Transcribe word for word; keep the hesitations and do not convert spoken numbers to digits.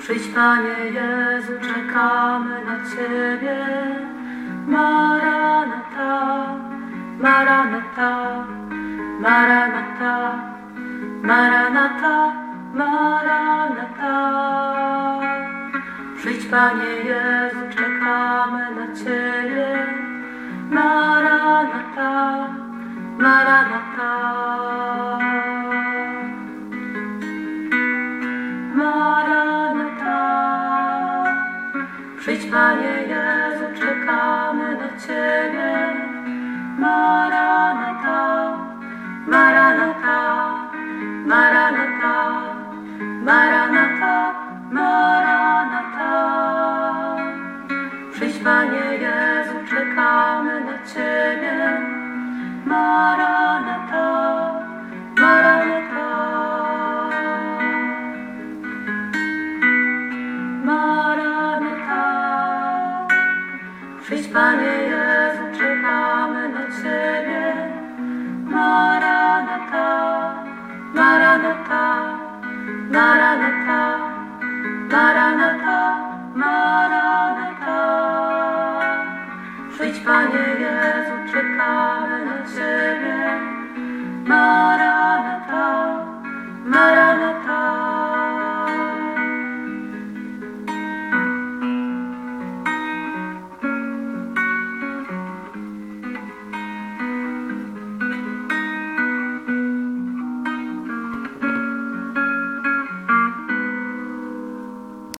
Przyjdź, Panie Jezu, czekamy na Ciebie. Maranata, Maranata, Maranata, Maranata, Maranata. Przyjdź, Panie Jezu, czekamy na Ciebie. Maranata, Maranata. Maranata. Przyjdź, Panie Jezu, czekamy na Ciebie. Maranata, Maranata, Maranata, Maranata, Maranata. Przyjdź, Panie Jezu, czekamy na Ciebie. Maranata, Maranata. Maranata. Przyjdź, Panie Jezu, czekamy na Ciebie. Maranata, Maranata, Maranata, Maranata, Maranata. Przyjdź, Panie Jezu, czekamy na Ciebie.